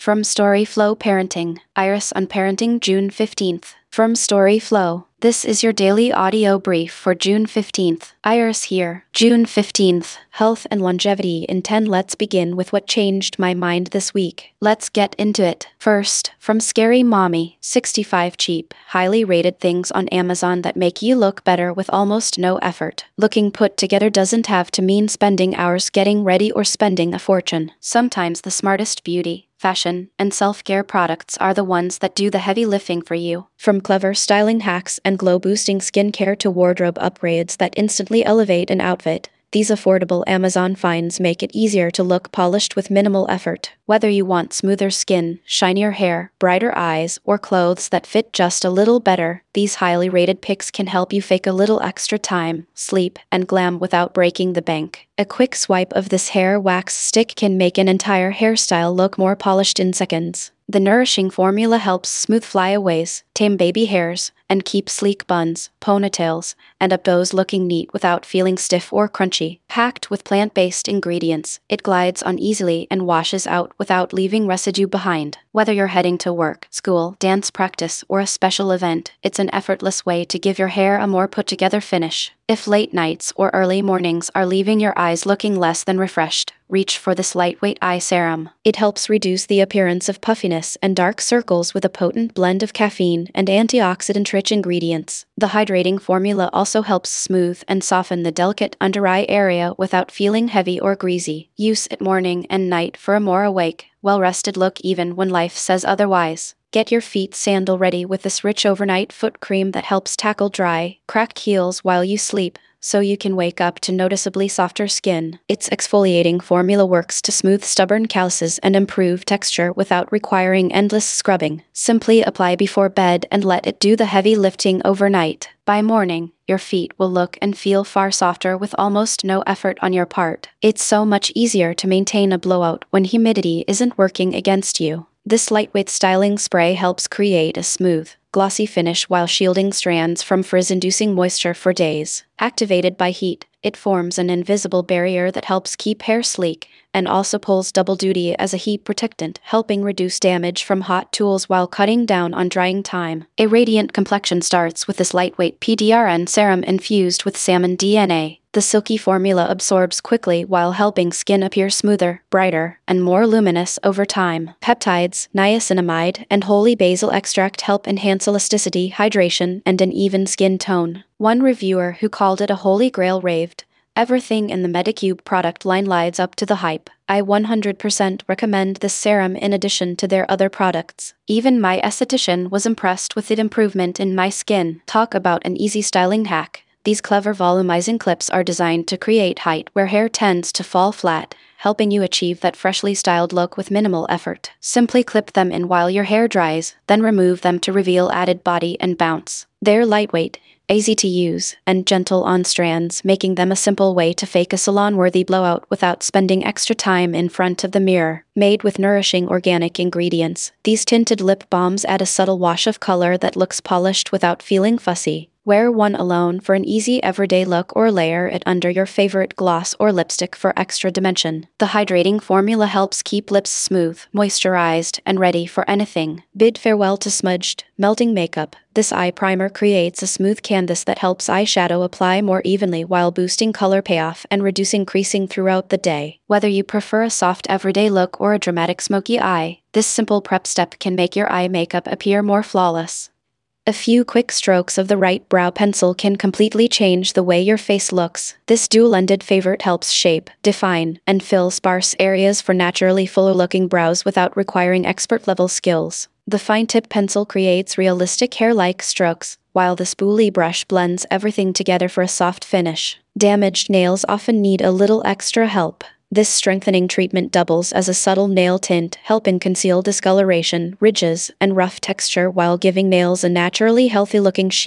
From Storyflow Parenting, Iris on Parenting, June 15th. From Storyflow, this is your daily audio brief for June 15th. Iris here. June 15th. Health and longevity in 10. Let's begin with what changed my mind this week. Let's get into it. First, from Scary Mommy, 65 cheap, highly rated things on Amazon that make you look better with almost no effort. Looking put together doesn't have to mean spending hours getting ready or spending a fortune. Sometimes the smartest beauty, fashion, and self-care products are the ones that do the heavy lifting for you. From clever styling hacks and glow-boosting skincare to wardrobe upgrades that instantly elevate an outfit, these affordable Amazon finds make it easier to look polished with minimal effort. Whether you want smoother skin, shinier hair, brighter eyes, or clothes that fit just a little better, these highly rated picks can help you fake a little extra time, sleep, and glam without breaking the bank. A quick swipe of this hair wax stick can make an entire hairstyle look more polished in seconds. The nourishing formula helps smooth flyaways, tame baby hairs, and keep sleek buns, ponytails, and updos looking neat without feeling stiff or crunchy. Packed with plant-based ingredients, it glides on easily and washes out without leaving residue behind. Whether you're heading to work, school, dance practice, or a special event, it's an effortless way to give your hair a more put-together finish. If late nights or early mornings are leaving your eyes looking less than refreshed, reach for this lightweight eye serum. It helps reduce the appearance of puffiness and dark circles with a potent blend of caffeine and antioxidant-rich ingredients. The hydrating formula also helps smooth and soften the delicate under-eye area without feeling heavy or greasy. Use it morning and night for a more awake, well-rested look even when life says otherwise. Get your feet sandal ready with this rich overnight foot cream that helps tackle dry, cracked heels while you sleep, so you can wake up to noticeably softer skin. Its exfoliating formula works to smooth stubborn calluses and improve texture without requiring endless scrubbing. Simply apply before bed and let it do the heavy lifting overnight. By morning, your feet will look and feel far softer with almost no effort on your part. It's so much easier to maintain a blowout when humidity isn't working against you. This lightweight styling spray helps create a smooth, glossy finish while shielding strands from frizz-inducing moisture for days. Activated by heat, it forms an invisible barrier that helps keep hair sleek and also pulls double duty as a heat protectant, helping reduce damage from hot tools while cutting down on drying time. A radiant complexion starts with this lightweight PDRN serum infused with salmon DNA. The silky formula absorbs quickly while helping skin appear smoother, brighter, and more luminous over time. Peptides, niacinamide, and holy basil extract help enhance elasticity, hydration, and an even skin tone. One reviewer who called it a holy grail raved, "Everything in the Medicube product line lives up to the hype. I 100% recommend this serum in addition to their other products. Even my esthetician was impressed with its improvement in my skin." Talk about an easy styling hack. These clever volumizing clips are designed to create height where hair tends to fall flat, helping you achieve that freshly styled look with minimal effort. Simply clip them in while your hair dries, then remove them to reveal added body and bounce. They're lightweight, easy to use, and gentle on strands, making them a simple way to fake a salon-worthy blowout without spending extra time in front of the mirror. Made with nourishing organic ingredients, these tinted lip balms add a subtle wash of color that looks polished without feeling fussy. Wear one alone for an easy everyday look or layer it under your favorite gloss or lipstick for extra dimension. The hydrating formula helps keep lips smooth, moisturized, and ready for anything. Bid farewell to smudged, melting makeup. This eye primer creates a smooth canvas that helps eyeshadow apply more evenly while boosting color payoff and reducing creasing throughout the day. Whether you prefer a soft everyday look or a dramatic smoky eye, this simple prep step can make your eye makeup appear more flawless. A few quick strokes of the right brow pencil can completely change the way your face looks. This dual-ended favorite helps shape, define, and fill sparse areas for naturally fuller-looking brows without requiring expert-level skills. The fine-tip pencil creates realistic hair-like strokes, while the spoolie brush blends everything together for a soft finish. Damaged nails often need a little extra help. This strengthening treatment doubles as a subtle nail tint, helping conceal discoloration, ridges, and rough texture while giving nails a naturally healthy-looking sheen.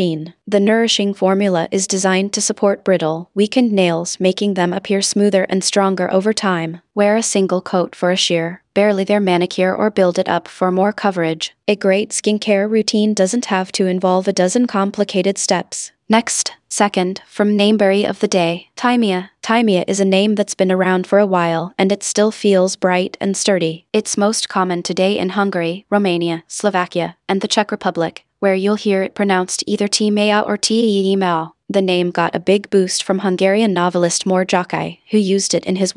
The nourishing formula is designed to support brittle, weakened nails, making them appear smoother and stronger over time. Wear a single coat for a sheer, barely their manicure, or build it up for more coverage. A great skincare routine doesn't have to involve a dozen complicated steps. Next, second, from Nameberry of the Day, Thymia. Thymia is a name that's been around for a while, and it still feels bright and sturdy. It's most common today in Hungary, Romania, Slovakia, and the Czech Republic, where you'll hear it pronounced either Tímea or Tímea. The name got a big boost from Hungarian novelist Mór Zsákai, who used it in his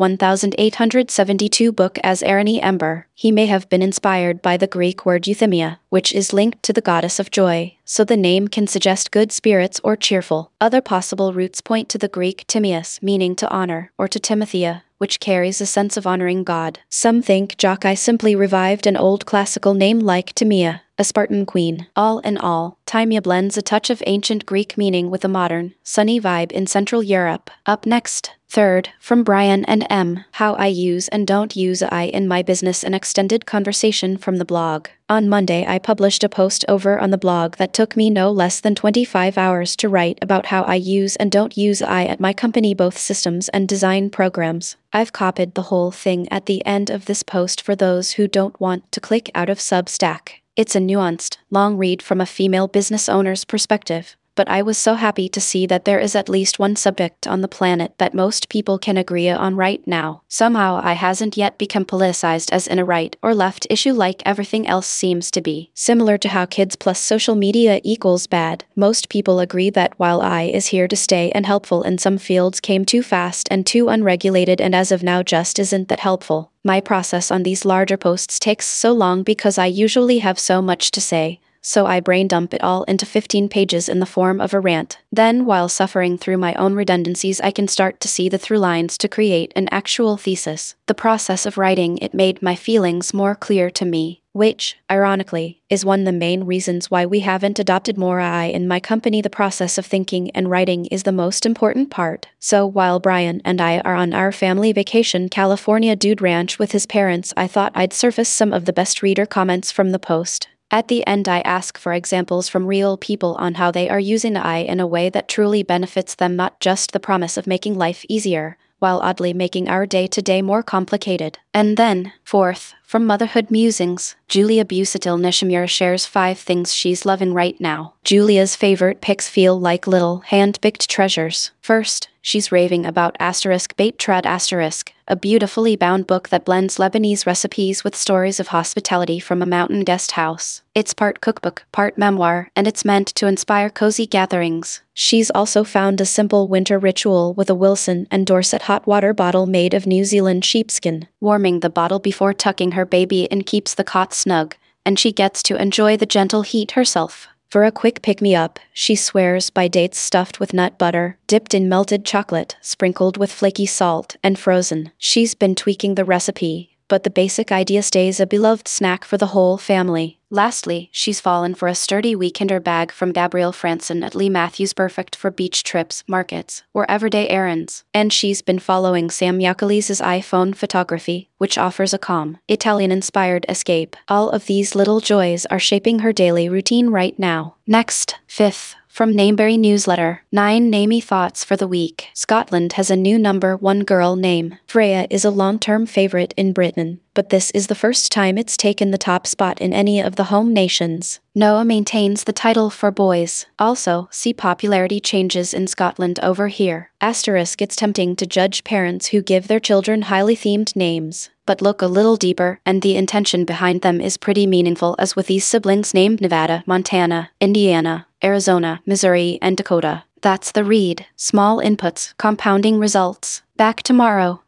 1872 book as Arany Ember. He may have been inspired by the Greek word euthymia, which is linked to the goddess of joy, so the name can suggest good spirits or cheerful. Other possible roots point to the Greek Timaeus, meaning to honor, or to Timothea, which carries a sense of honoring God. Some think Zsákai simply revived an old classical name like Timea, a Spartan queen. All in all, Thymia blends a touch of ancient Greek meaning with a modern, sunny vibe in Central Europe. Up next, third, from Brian and M. How I Use and Don't Use AI in My Business, an extended conversation from the blog. On Monday, I published a post over on the blog that took me no less than 25 hours to write about how I use and don't use AI at my company, both systems and design programs. I've copied the whole thing at the end of this post for those who don't want to click out of Substack. It's a nuanced, long read from a female business owner's perspective, but I was so happy to see that there is at least one subject on the planet that most people can agree on right now. Somehow I hasn't yet become politicized as in a right or left issue like everything else seems to be. Similar to how kids plus social media equals bad, most people agree that while AI is here to stay and helpful in some fields, came too fast and too unregulated and as of now just isn't that helpful. My process on these larger posts takes so long because I usually have so much to say, so I brain dump it all into 15 pages in the form of a rant. Then, while suffering through my own redundancies, I can start to see the through lines to create an actual thesis. The process of writing it made my feelings more clear to me, which, ironically, is one of the main reasons why we haven't adopted more AI in my company. The process of thinking and writing is the most important part. So while Brian and I are on our family vacation California Dude Ranch with his parents, I thought I'd surface some of the best reader comments from the post. At the end, I ask for examples from real people on how they are using AI in a way that truly benefits them, not just the promise of making life easier, while oddly making our day-to-day more complicated. And then, fourth, from Motherhood Musings, Julia Busatil Nishimura shares 5 things she's loving right now. Julia's favorite picks feel like little, hand-picked treasures. First, she's raving about Beit Trad a beautifully bound book that blends Lebanese recipes with stories of hospitality from a mountain guest house. It's part cookbook, part memoir, and it's meant to inspire cozy gatherings. She's also found a simple winter ritual with a Wilson and Dorset hot water bottle made of New Zealand sheepskin. Warming the bottle before tucking her baby in keeps the cot snug, and she gets to enjoy the gentle heat herself. For a quick pick-me-up, she swears by dates stuffed with nut butter, dipped in melted chocolate, sprinkled with flaky salt, and frozen. She's been tweaking the recipe, but the basic idea stays a beloved snack for the whole family. Lastly, she's fallen for a sturdy weekender bag from Gabrielle Franson at Lee Matthews, perfect for beach trips, markets, or everyday errands. And she's been following Sam Miacoles's iPhone photography, which offers a calm, Italian-inspired escape. All of these little joys are shaping her daily routine right now. Next, fifth, from Nameberry Newsletter, 9 Namey Thoughts for the Week. Scotland has a new number 1 girl name. Freya is a long-term favorite in Britain, but this is the first time it's taken the top spot in any of the home nations. Noah maintains the title for boys. Also, see popularity changes in Scotland over here. Asterisk, it's tempting to judge parents who give their children highly themed names, but look a little deeper, and the intention behind them is pretty meaningful, as with these siblings named Nevada, Montana, Indiana, Arizona, Missouri, and Dakota. That's the read. Small inputs, compounding results. Back tomorrow.